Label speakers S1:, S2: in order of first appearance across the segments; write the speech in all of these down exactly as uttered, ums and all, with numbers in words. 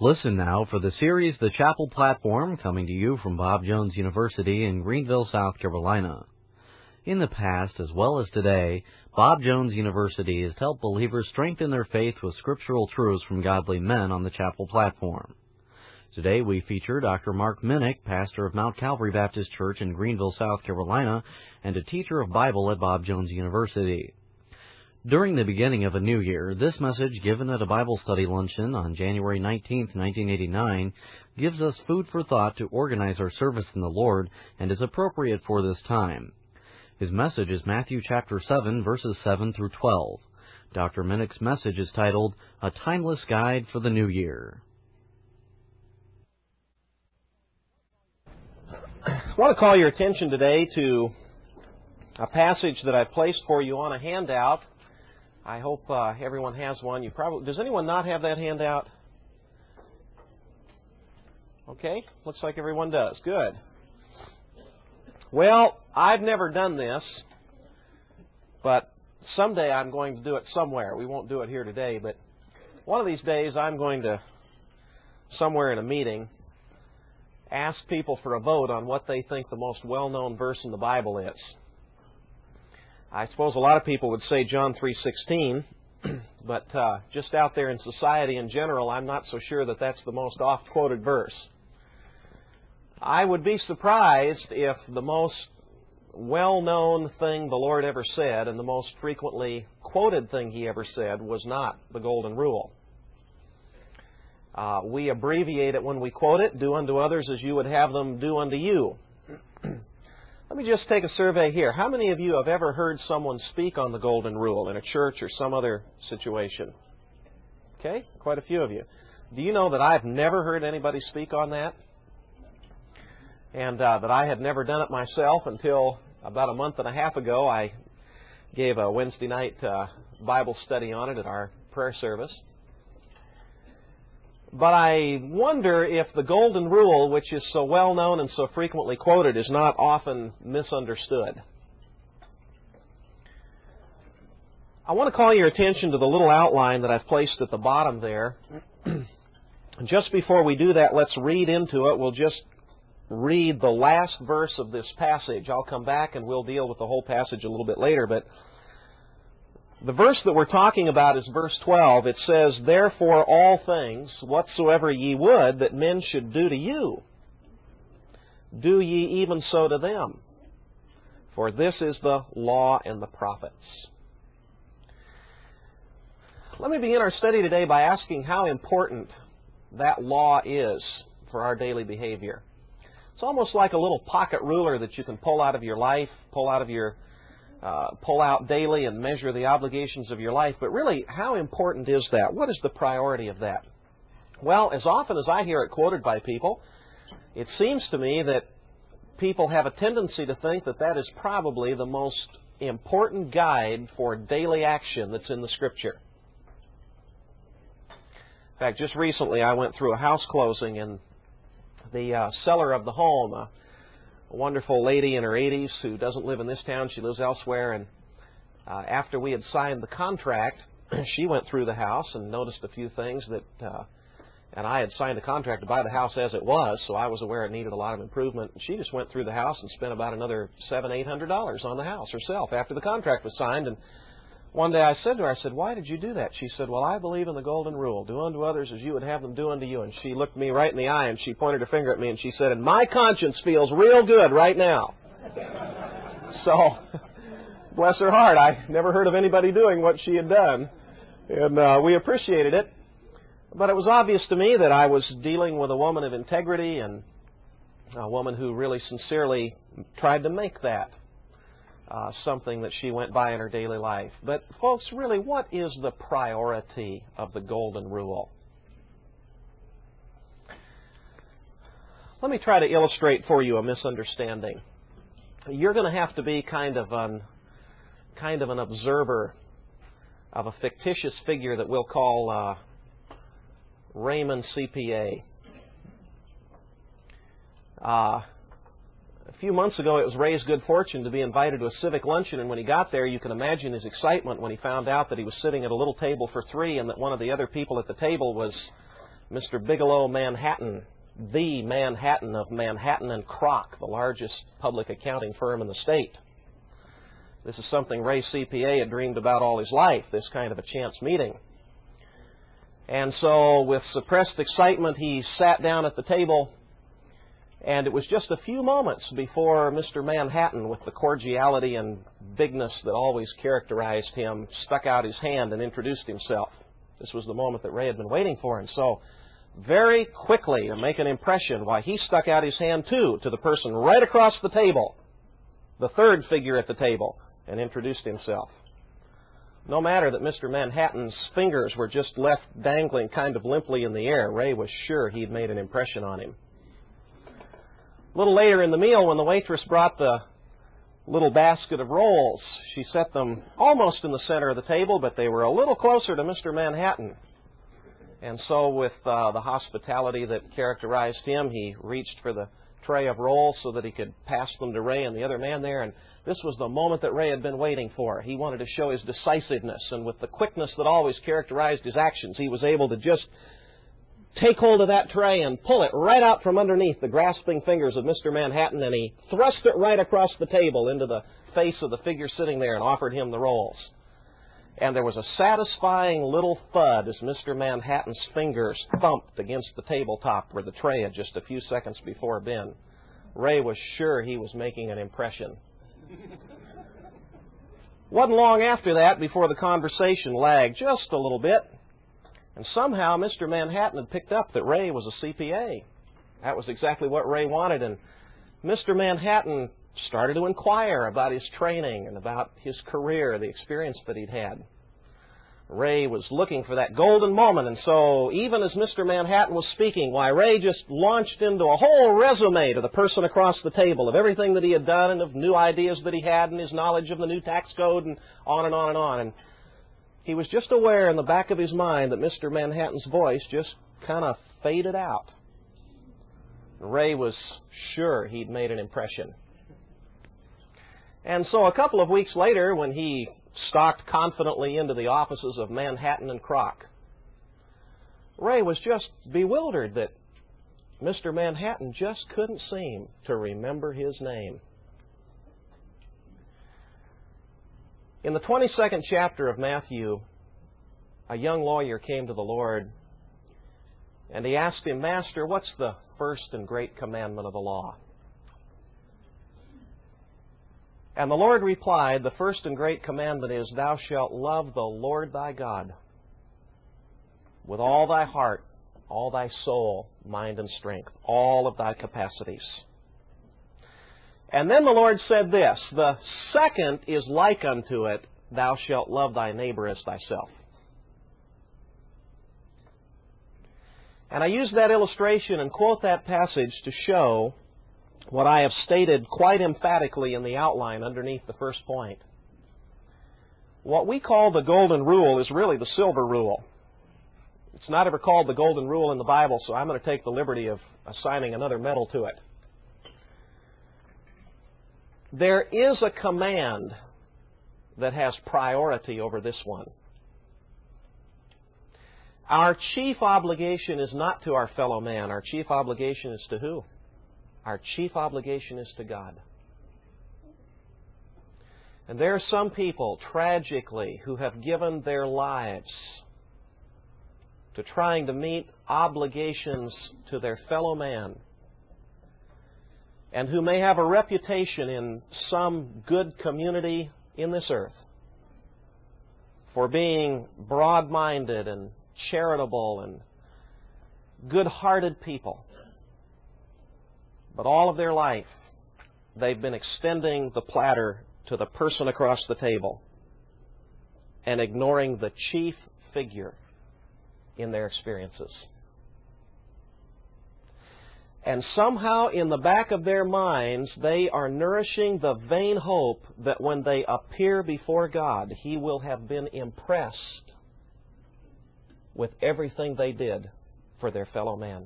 S1: Listen now for the series The Chapel Platform, coming to you from Bob Jones University in Greenville, South Carolina. In the past, as well as today, Bob Jones University has helped believers strengthen their faith with scriptural truths from godly men on the Chapel Platform. Today we feature Doctor Mark Minnick, pastor of Mount Calvary Baptist Church in Greenville, South Carolina, and a teacher of Bible at Bob Jones University. During the beginning of a new year, this message, given at a Bible study luncheon on January nineteenth, nineteen eighty-nine, gives us food for thought to organize our service in the Lord and is appropriate for this time. His message is Matthew chapter seven, verses seven through twelve. Doctor Minnick's message is titled, A Timeless Guide for the New Year.
S2: I want to call your attention today to a passage that I placed for you on a handout. I hope uh, everyone has one. You probably does anyone not have that handout? Okay, looks like everyone does. Good. Well, I've never done this, but someday I'm going to do it somewhere. We won't do it here today, but one of these days I'm going to, somewhere in a meeting, ask people for a vote on what they think the most well-known verse in the Bible is. I suppose a lot of people would say John three sixteen, but uh, just out there in society in general, I'm not so sure that that's the most oft-quoted verse. I would be surprised if the most well-known thing the Lord ever said and the most frequently quoted thing He ever said was not the Golden Rule. Uh, we abbreviate it when we quote it, do unto others as you would have them do unto you. Let me just take a survey here. How many of you have ever heard someone speak on the Golden Rule in a church or some other situation? Okay, quite a few of you. Do you know that I've never heard anybody speak on that? And uh, that I had never done it myself until about a month and a half ago. I gave a Wednesday night uh, Bible study on it at our prayer service. But I wonder if the Golden Rule, which is so well known and so frequently quoted, is not often misunderstood. I want to call your attention to the little outline that I've placed at the bottom there. Just before we do that, let's read into it. We'll just read the last verse of this passage. I'll come back and we'll deal with the whole passage a little bit later, but the verse that we're talking about is verse twelve. It says, Therefore all things, whatsoever ye would that men should do to you, do ye even so to them. For this is the law and the prophets. Let me begin our study today by asking how important that law is for our daily behavior. It's almost like a little pocket ruler that you can pull out of your life, pull out of your Uh, pull out daily and measure the obligations of your life. But really, how important is that? What is the priority of that? Well, as often as I hear it quoted by people, it seems to me that people have a tendency to think that that is probably the most important guide for daily action that's in the Scripture. In fact, just recently I went through a house closing, and the uh, seller of the home, uh, a wonderful lady in her eighties who doesn't live in this town, she lives elsewhere, and uh, after we had signed the contract, she went through the house and noticed a few things that, uh, and I had signed the contract to buy the house as it was, so I was aware it needed a lot of improvement. And she just went through the house and spent about another seven, eight hundred dollars on the house herself after the contract was signed. And one day I said to her, I said, "Why did you do that?" She said, "Well, I believe in the Golden Rule. Do unto others as you would have them do unto you." And she looked me right in the eye and she pointed her finger at me and she said, "And my conscience feels real good right now." So, bless her heart, I never heard of anybody doing what she had done. And uh, we appreciated it. But it was obvious to me that I was dealing with a woman of integrity and a woman who really sincerely tried to make that Uh, something that she went by in her daily life. But folks, really, what is the priority of the Golden Rule? Let me try to illustrate for you a misunderstanding. You're going to have to be kind of an kind of an observer of a fictitious figure that we'll call uh, Raymond C P A. Uh, A few months ago, it was Ray's good fortune to be invited to a civic luncheon, and when he got there, you can imagine his excitement when he found out that he was sitting at a little table for three and that one of the other people at the table was Mister Bigelow Manhattan, the Manhattan of Manhattan and Kroc, the largest public accounting firm in the state. This is something Ray C P A had dreamed about all his life, this kind of a chance meeting. And so, with suppressed excitement, he sat down at the table, and it was just a few moments before Mister Manhattan, with the cordiality and bigness that always characterized him, stuck out his hand and introduced himself. This was the moment that Ray had been waiting for. And so, very quickly, to make an impression, why, he stuck out his hand, too, to the person right across the table, the third figure at the table, and introduced himself. No matter that Mister Manhattan's fingers were just left dangling kind of limply in the air, Ray was sure he'd made an impression on him. A little later in the meal, when the waitress brought the little basket of rolls, she set them almost in the center of the table, but they were a little closer to Mister Manhattan. And so, with uh, the hospitality that characterized him, he reached for the tray of rolls so that he could pass them to Ray and the other man there. And this was the moment that Ray had been waiting for. He wanted to show his decisiveness, and with the quickness that always characterized his actions, he was able to just take hold of that tray and pull it right out from underneath the grasping fingers of Mister Manhattan, and he thrust it right across the table into the face of the figure sitting there and offered him the rolls. And there was a satisfying little thud as Mister Manhattan's fingers thumped against the tabletop where the tray had just a few seconds before been. Ray was sure he was making an impression. Wasn't long after that before the conversation lagged just a little bit, and somehow Mister Manhattan had picked up that Ray was a C P A. That was exactly what Ray wanted, and Mister Manhattan started to inquire about his training and about his career, the experience that he'd had. Ray was looking for that golden moment, and so even as Mister Manhattan was speaking, why, Ray just launched into a whole resume to the person across the table of everything that he had done and of new ideas that he had and his knowledge of the new tax code and on and on and on. And he was just aware in the back of his mind that Mister Manhattan's voice just kind of faded out. Ray was sure he'd made an impression. And so a couple of weeks later, when he stalked confidently into the offices of Manhattan and Kroc, Ray was just bewildered that Mister Manhattan just couldn't seem to remember his name. In the twenty-second chapter of Matthew, a young lawyer came to the Lord, and he asked him, "Master, what's the first and great commandment of the law?" And the Lord replied, "The first and great commandment is, thou shalt love the Lord thy God with all thy heart, all thy soul, mind, and strength, all of thy capacities." And then the Lord said this, "The second is like unto it, thou shalt love thy neighbor as thyself." And I use that illustration and quote that passage to show what I have stated quite emphatically in the outline underneath the first point. What we call the golden rule is really the silver rule. It's not ever called the golden rule in the Bible, so I'm going to take the liberty of assigning another medal to it. There is a command that has priority over this one. Our chief obligation is not to our fellow man. Our chief obligation is to who? Our chief obligation is to God. And there are some people, tragically, who have given their lives to trying to meet obligations to their fellow man, and who may have a reputation in some good community in this earth for being broad-minded and charitable and good-hearted people. But all of their life, they've been extending the platter to the person across the table and ignoring the chief figure in their experiences. And somehow in the back of their minds, they are nourishing the vain hope that when they appear before God, He will have been impressed with everything they did for their fellow man.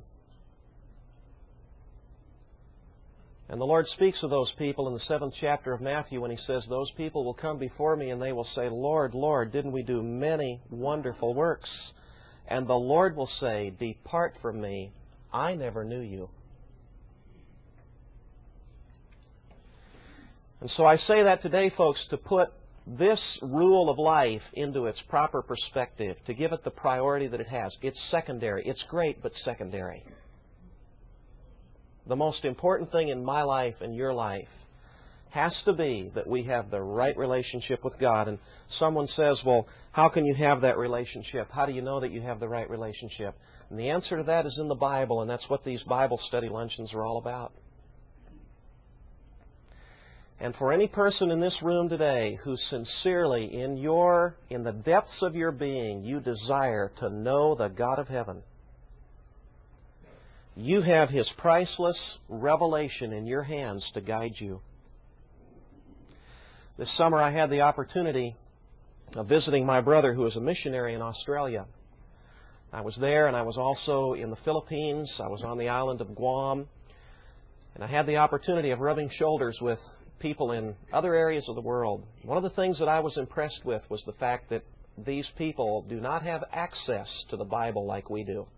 S2: And the Lord speaks of those people in the seventh chapter of Matthew when He says, "Those people will come before me and they will say, 'Lord, Lord, didn't we do many wonderful works?' And the Lord will say, "Depart from me, I never knew you." And so I say that today, folks, to put this rule of life into its proper perspective, to give it the priority that it has. It's secondary. It's great, but secondary. The most important thing in my life and your life has to be that we have the right relationship with God. And someone says, well, how can you have that relationship? How do you know that you have the right relationship? And the answer to that is in the Bible, and that's what these Bible study luncheons are all about. And for any person in this room today who sincerely, in your, in the depths of your being, you desire to know the God of heaven, you have His priceless revelation in your hands to guide you. This summer I had the opportunity of visiting my brother who is a missionary in Australia. I was there, and I was also in the Philippines. I was on the island of Guam. And I had the opportunity of rubbing shoulders with people in other areas of the world. One of the things that I was impressed with was the fact that these people do not have access to the Bible like we do.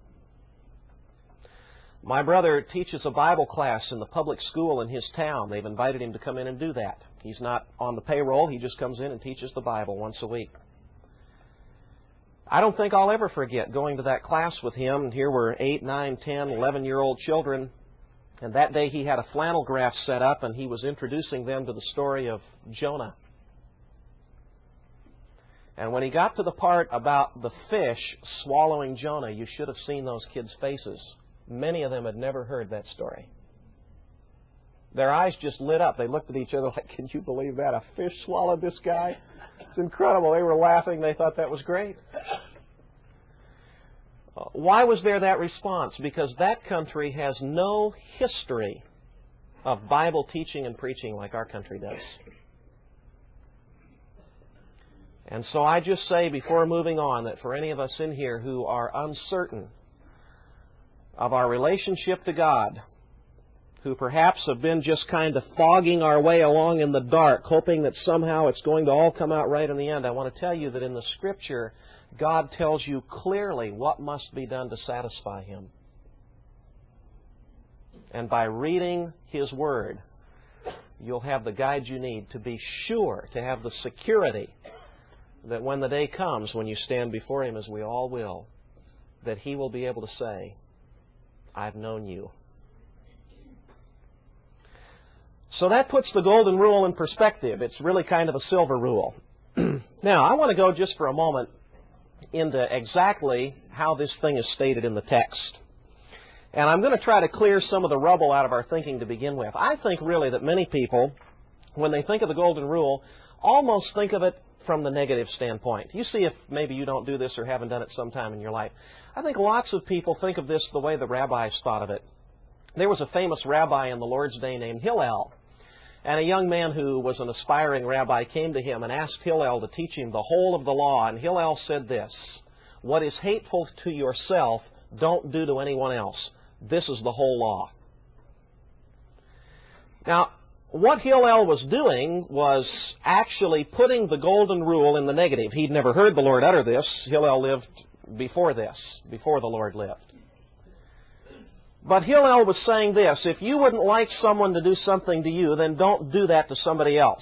S2: My brother teaches a Bible class in the public school in his town. They've invited him to come in and do that. He's not on the payroll. He just comes in and teaches the Bible once a week. I don't think I'll ever forget going to that class with him. And here were eight, nine, ten, eleven-year-old children. And that day he had a flannel graph set up, and he was introducing them to the story of Jonah. And when he got to the part about the fish swallowing Jonah, you should have seen those kids' faces. Many of them had never heard that story. Their eyes just lit up. They looked at each other like, can you believe that? A fish swallowed this guy? It's incredible. They were laughing. They thought that was great. Why was there that response? Because that country has no history of Bible teaching and preaching like our country does. And so I just say before moving on that for any of us in here who are uncertain of our relationship to God, who perhaps have been just kind of fogging our way along in the dark, hoping that somehow it's going to all come out right in the end, I want to tell you that in the Scripture, God tells you clearly what must be done to satisfy Him. And by reading His Word, you'll have the guide you need to be sure, to have the security that when the day comes, when you stand before Him, as we all will, that He will be able to say, I've known you. So that puts the golden rule in perspective. It's really kind of a silver rule. Now, I want to go just for a moment into exactly how this thing is stated in the text. And I'm going to try to clear some of the rubble out of our thinking to begin with. I think really that many people, when they think of the golden rule, almost think of it from the negative standpoint. You see if maybe you don't do this or haven't done it sometime in your life. I think lots of people think of this the way the rabbis thought of it. There was a famous rabbi in the Lord's day named Hillel. And a young man who was an aspiring rabbi came to him and asked Hillel to teach him the whole of the law. And Hillel said this, what is hateful to yourself, don't do to anyone else. This is the whole law. Now, what Hillel was doing was actually putting the golden rule in the negative. He'd never heard the Lord utter this. Hillel lived before this, before the Lord lived. But Hillel was saying this, if you wouldn't like someone to do something to you, then don't do that to somebody else.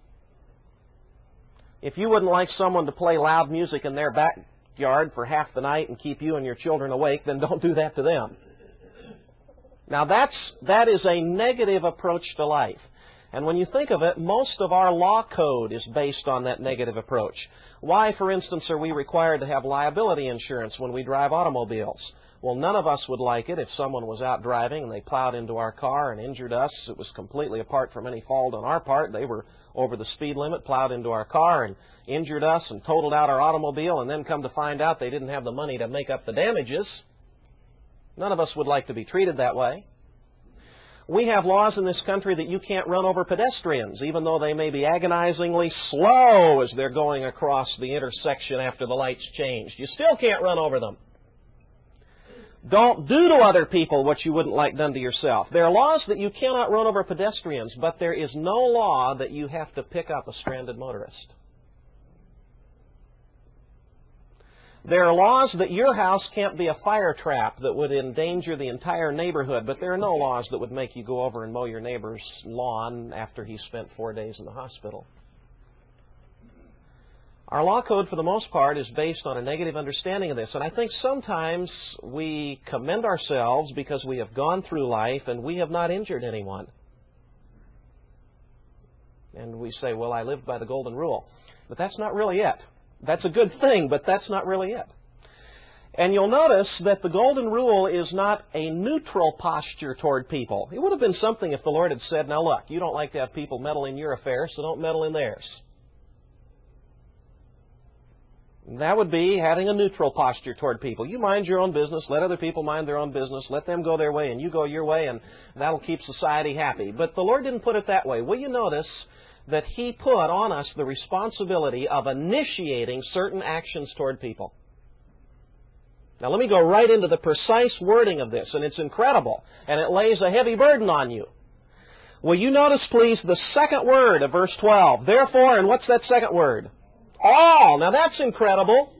S2: If you wouldn't like someone to play loud music in their backyard for half the night and keep you and your children awake, then don't do that to them. Now that's, that is a negative approach to life. And when you think of it, most of our law code is based on that negative approach. Why, for instance, are we required to have liability insurance when we drive automobiles? Well, none of us would like it if someone was out driving and they plowed into our car and injured us. It was completely apart from any fault on our part. They were over the speed limit, plowed into our car and injured us and totaled out our automobile, and then come to find out they didn't have the money to make up the damages. None of us would like to be treated that way. We have laws in this country that you can't run over pedestrians, even though they may be agonizingly slow as they're going across the intersection after the lights changed. You still can't run over them. Don't do to other people what you wouldn't like done to yourself. There are laws that you cannot run over pedestrians, but there is no law that you have to pick up a stranded motorist. There are laws that your house can't be a fire trap that would endanger the entire neighborhood, but there are no laws that would make you go over and mow your neighbor's lawn after he spent four days in the hospital. Our law code, for the most part, is based on a negative understanding of this. And I think sometimes we commend ourselves because we have gone through life and we have not injured anyone. And we say, well, I lived by the golden rule. But that's not really it. That's a good thing, but that's not really it. And you'll notice that the golden rule is not a neutral posture toward people. It would have been something if the Lord had said, now look, you don't like to have people meddle in your affairs, so don't meddle in theirs. That would be having a neutral posture toward people. You mind your own business, let other people mind their own business, let them go their way and you go your way, and that'll keep society happy. But the Lord didn't put it that way. Will you notice that He put on us the responsibility of initiating certain actions toward people? Now let me go right into the precise wording of this, and it's incredible, and it lays a heavy burden on you. Will you notice, please, the second word of verse twelve? Therefore, and what's that second word? All. Now that's incredible.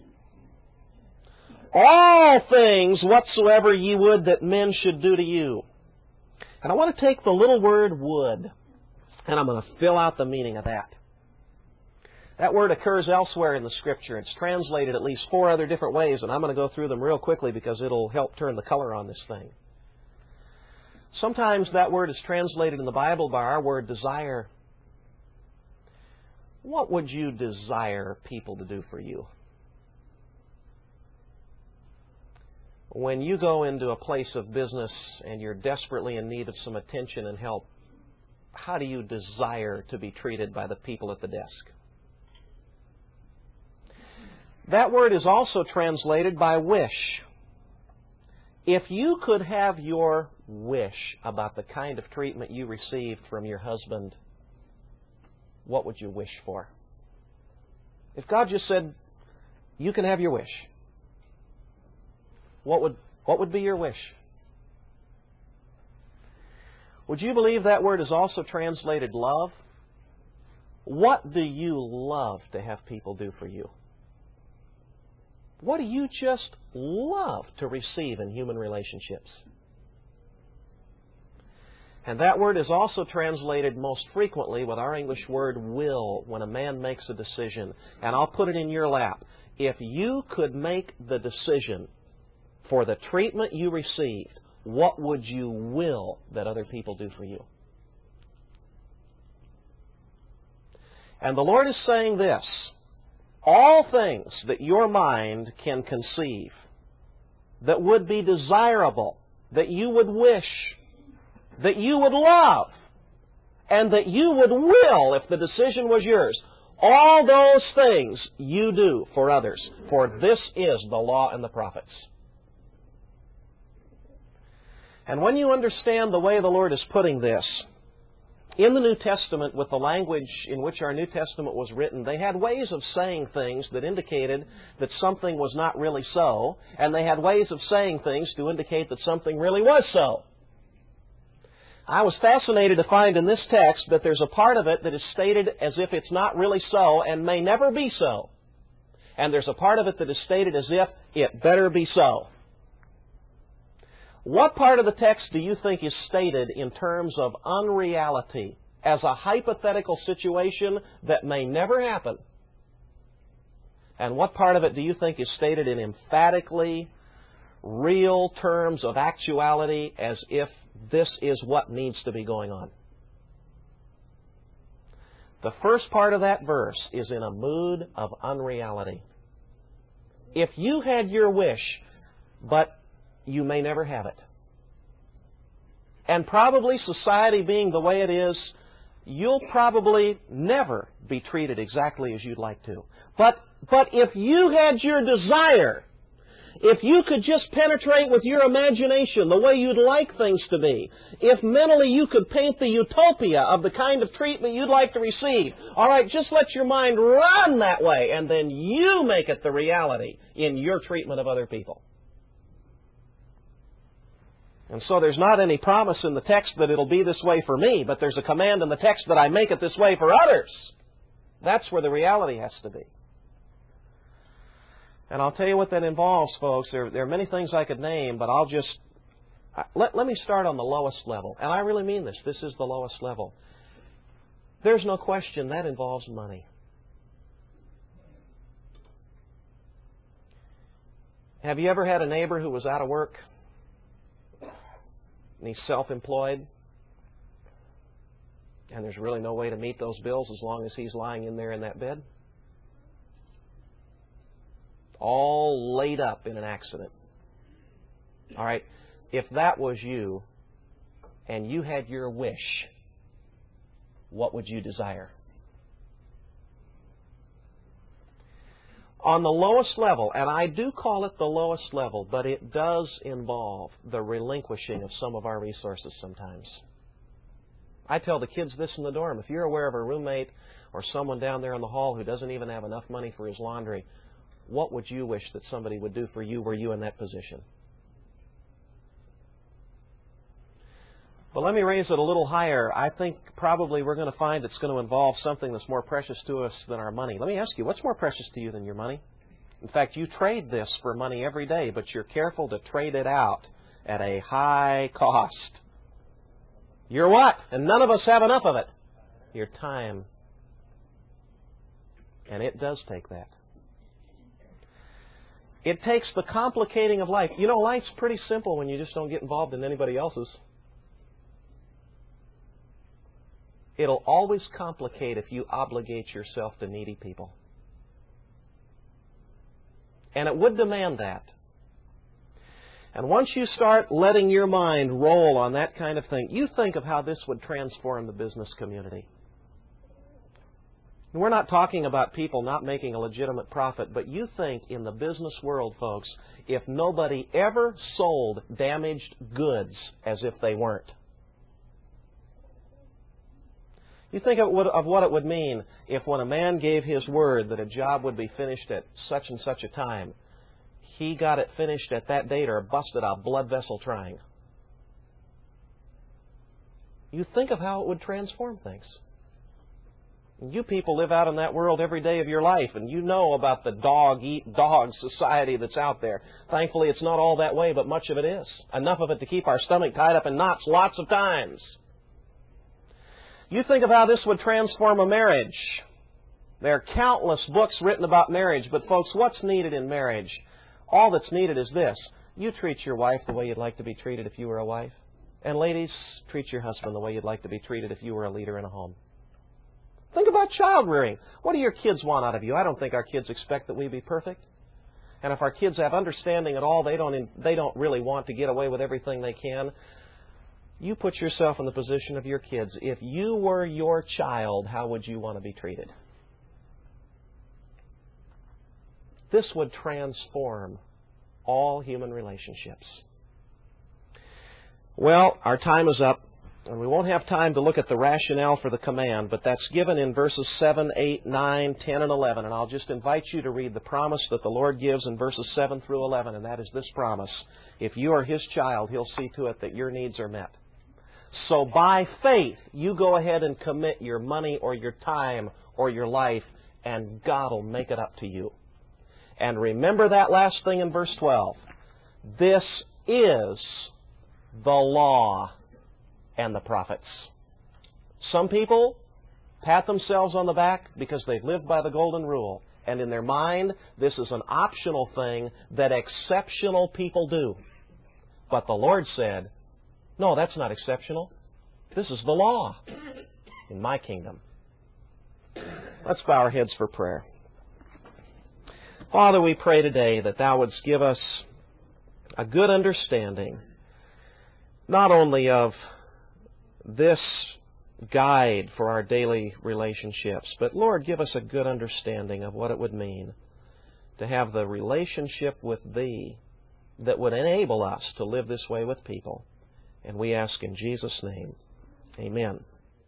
S2: All things whatsoever ye would that men should do to you. And I want to take the little word would, and I'm going to fill out the meaning of that. That word occurs elsewhere in the Scripture. It's translated at least four other different ways, and I'm going to go through them real quickly because it'll help turn the color on this thing. Sometimes that word is translated in the Bible by our word desire. What would you desire people to do for you? When you go into a place of business and you're desperately in need of some attention and help, how do you desire to be treated by the people at the desk? That word is also translated by wish. If you could have your wish about the kind of treatment you received from your husband, what would you wish for? If God just said, you can have your wish, what would, what would be your wish? Would you believe that word is also translated love? What do you love to have people do for you? What do you just love to receive in human relationships? And that word is also translated most frequently with our English word will when a man makes a decision. And I'll put it in your lap. If you could make the decision for the treatment you received, what would you will that other people do for you? And the Lord is saying this, all things that your mind can conceive that would be desirable, that you would wish, that you would love, and that you would will if the decision was yours. All those things you do for others, for this is the law and the prophets. And when you understand the way the Lord is putting this, in the New Testament, with the language in which our New Testament was written, they had ways of saying things that indicated that something was not really so, and they had ways of saying things to indicate that something really was so. I was fascinated to find in this text that there's a part of it that is stated as if it's not really so and may never be so. And there's a part of it that is stated as if it better be so. What part of the text do you think is stated in terms of unreality, as a hypothetical situation that may never happen? And what part of it do you think is stated in emphatically real terms of actuality, as if this is what needs to be going on? The first part of that verse is in a mood of unreality. If you had your wish, but you may never have it. And probably society being the way it is, you'll probably never be treated exactly as you'd like to. But, but if you had your desire, if you could just penetrate with your imagination the way you'd like things to be, if mentally you could paint the utopia of the kind of treatment you'd like to receive, all right, just let your mind run that way, and then you make it the reality in your treatment of other people. And so there's not any promise in the text that it'll be this way for me, but there's a command in the text that I make it this way for others. That's where the reality has to be. And I'll tell you what that involves, folks. There, there are many things I could name, but I'll just... Let, let me start on the lowest level. And I really mean this. This is the lowest level. There's no question that involves money. Have you ever had a neighbor who was out of work and he's self-employed and there's really no way to meet those bills as long as he's lying in there in that bed? All laid up in an accident. All right, if that was you and you had your wish, what would you desire? On the lowest level, and I do call it the lowest level, but it does involve the relinquishing of some of our resources sometimes. I tell the kids this in the dorm. If you're aware of a roommate or someone down there in the hall who doesn't even have enough money for his laundry, what would you wish that somebody would do for you were you in that position? But let me raise it a little higher. I think probably we're going to find it's going to involve something that's more precious to us than our money. Let me ask you, what's more precious to you than your money? In fact, you trade this for money every day, but you're careful to trade it out at a high cost. You're what? And none of us have enough of it. Your time. And it does take that. It takes the complicating of life. You know, life's pretty simple when you just don't get involved in anybody else's. It'll always complicate if you obligate yourself to needy people. And it would demand that. And once you start letting your mind roll on that kind of thing, you think of how this would transform the business community. And we're not talking about people not making a legitimate profit, but you think in the business world, folks, if nobody ever sold damaged goods as if they weren't. You think of what it would mean if when a man gave his word that a job would be finished at such and such a time, he got it finished at that date or busted a blood vessel trying. You think of how it would transform things. You people live out in that world every day of your life, and you know about the dog-eat-dog society that's out there. Thankfully, it's not all that way, but much of it is. Enough of it to keep our stomach tied up in knots lots of times. You think of how this would transform a marriage. There are countless books written about marriage, but folks, what's needed in marriage? All that's needed is this. You treat your wife the way you'd like to be treated if you were a wife. And ladies, treat your husband the way you'd like to be treated if you were a leader in a home. Think about child rearing. What do your kids want out of you? I don't think our kids expect that we be perfect. And if our kids have understanding at all, they don't, they don't really want to get away with everything they can. You put yourself in the position of your kids. If you were your child, how would you want to be treated? This would transform all human relationships. Well, our time is up, and we won't have time to look at the rationale for the command, but that's given in verses seven, eight, nine, ten, and eleven. And I'll just invite you to read the promise that the Lord gives in verses seven through eleven, and that is this promise. If you are His child, He'll see to it that your needs are met. So by faith, you go ahead and commit your money or your time or your life, and God will make it up to you. And remember that last thing in verse twelve. This is the law and the prophets. Some people pat themselves on the back because they've lived by the golden rule. And in their mind, this is an optional thing that exceptional people do. But the Lord said, no, that's not exceptional. This is the law in my kingdom. Let's bow our heads for prayer. Father, we pray today that Thou wouldst give us a good understanding, not only of this guide for our daily relationships, but Lord, give us a good understanding of what it would mean to have the relationship with Thee that would enable us to live this way with people. And we ask in Jesus' name, amen.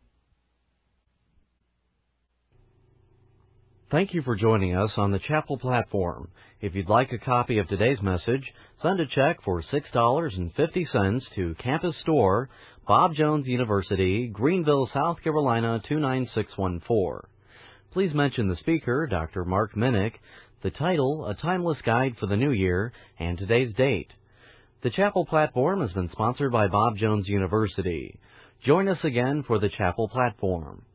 S1: Thank you for joining us on the Chapel Platform. If you'd like a copy of today's message, send a check for six dollars and fifty cents to Campus Store, Bob Jones University, Greenville, South Carolina two nine six one four. Please mention the speaker, Doctor Mark Minnick. the title, A Timeless Guide for the New Year, and today's date. The Chapel Platform has been sponsored by Bob Jones University. Join us again for the Chapel Platform.